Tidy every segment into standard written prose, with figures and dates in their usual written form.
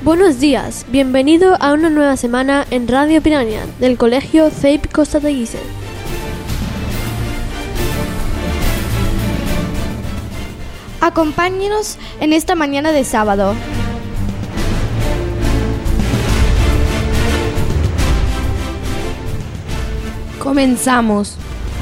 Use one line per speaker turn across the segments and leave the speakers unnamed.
Buenos días, bienvenido a una nueva semana en Radio Piranha del Colegio CEIP Costarricense.
Acompáñenos en esta mañana de sábado.
Comenzamos.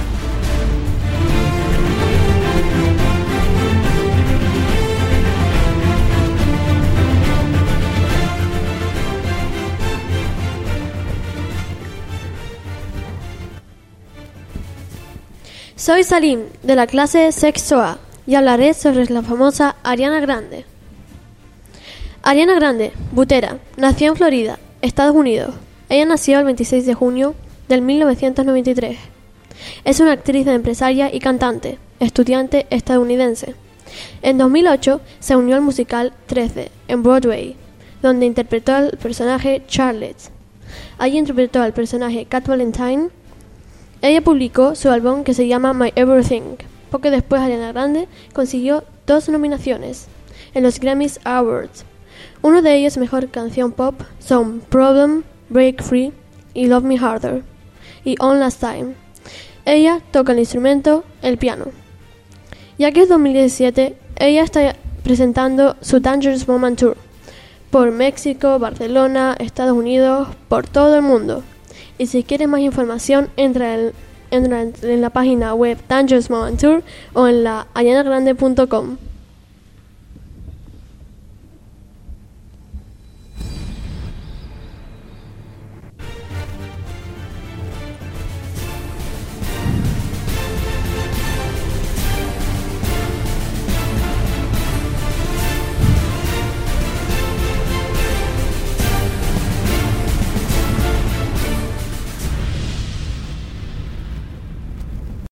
Soy Salim, de la clase Sexto A, y hablaré sobre la famosa Ariana Grande. Ariana Grande, butera, nació en Florida, Estados Unidos. Ella nació el 26 de junio del 1993. Es una actriz, empresaria y cantante, estudiante estadounidense. En 2008 se unió al musical 13 en Broadway, donde interpretó al personaje Charlotte. Allí interpretó al personaje Cat Valentine. Ella publicó su álbum que se llama My Everything. Poco después Ariana Grande consiguió 2 nominaciones en los Grammy Awards. Uno de ellos, mejor canción pop, son Problem, Break Free y Love Me Harder y On Last Time. Ella toca el instrumento, el piano. Ya que es 2017, ella está presentando su Dangerous Woman Tour por México, Barcelona, Estados Unidos, por todo el mundo. Y si quieres más información, entra en la página web Dangerous Woman Tour o en la arianagrande.com.